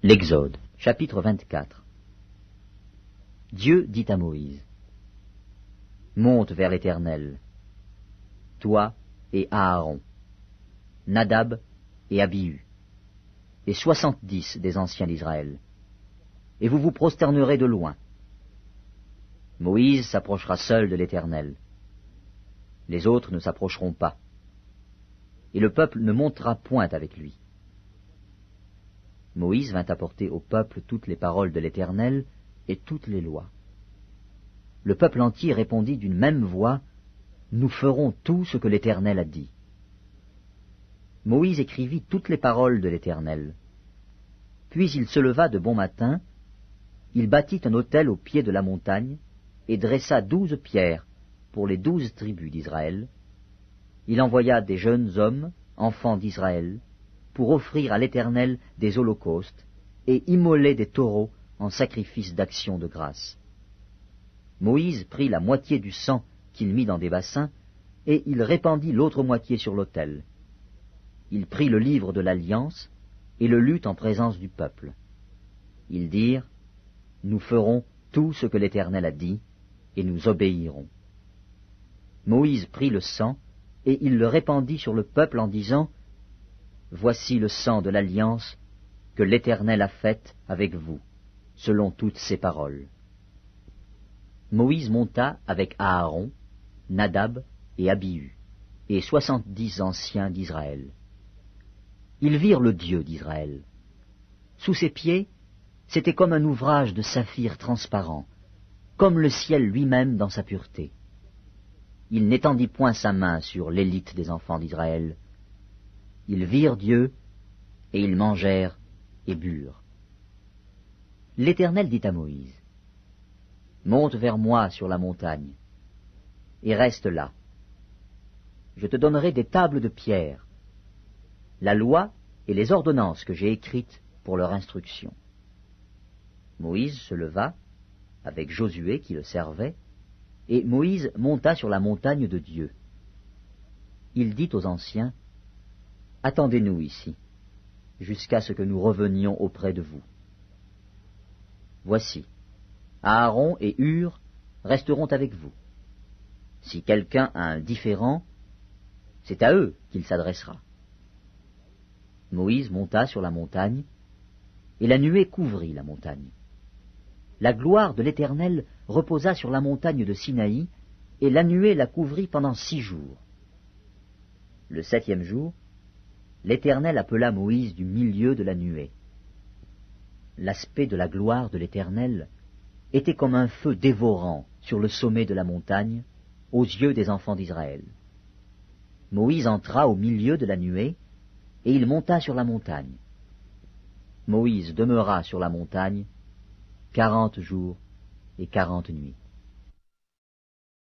L'Exode, chapitre 24. Dieu dit à Moïse, « Monte vers l'Éternel, toi et Aaron, Nadab et Abihu, et 70 des anciens d'Israël, et vous vous prosternerez de loin. Moïse s'approchera seul de l'Éternel. Les autres ne s'approcheront pas, et le peuple ne montera point avec lui. » Moïse vint apporter au peuple toutes les paroles de l'Éternel et toutes les lois. Le peuple entier répondit d'une même voix, « Nous ferons tout ce que l'Éternel a dit. » Moïse écrivit toutes les paroles de l'Éternel. Puis il se leva de bon matin, il bâtit un autel au pied de la montagne, et dressa 12 pierres pour les 12 tribus d'Israël. Il envoya des jeunes hommes, enfants d'Israël, pour offrir à l'Éternel des holocaustes et immoler des taureaux en sacrifice d'action de grâce. Moïse prit la moitié du sang qu'il mit dans des bassins, et il répandit l'autre moitié sur l'autel. Il prit le livre de l'Alliance et le lut en présence du peuple. Ils dirent, « Nous ferons tout ce que l'Éternel a dit, et nous obéirons. » Moïse prit le sang, et il le répandit sur le peuple en disant, « Voici le sang de l'Alliance que l'Éternel a faite avec vous, selon toutes ses paroles. » Moïse monta avec Aaron, Nadab et Abihu, et 70 anciens d'Israël. Ils virent le Dieu d'Israël. Sous ses pieds, c'était comme un ouvrage de saphir transparent, comme le ciel lui-même dans sa pureté. Il n'étendit point sa main sur l'élite des enfants d'Israël. Ils virent Dieu, et ils mangèrent et burent. L'Éternel dit à Moïse, « Monte vers moi sur la montagne, et reste là. Je te donnerai des tables de pierre, la loi et les ordonnances que j'ai écrites pour leur instruction. » Moïse se leva, avec Josué qui le servait, et Moïse monta sur la montagne de Dieu. Il dit aux anciens, « Attendez-nous ici, jusqu'à ce que nous revenions auprès de vous. Voici, Aaron et Hur resteront avec vous. Si quelqu'un a un différend, c'est à eux qu'il s'adressera. » Moïse monta sur la montagne, et la nuée couvrit la montagne. La gloire de l'Éternel reposa sur la montagne de Sinaï, et la nuée la couvrit pendant 6 jours. Le 7e jour, l'Éternel appela Moïse du milieu de la nuée. L'aspect de la gloire de l'Éternel était comme un feu dévorant sur le sommet de la montagne, aux yeux des enfants d'Israël. Moïse entra au milieu de la nuée, et il monta sur la montagne. Moïse demeura sur la montagne 40 jours et 40 nuits.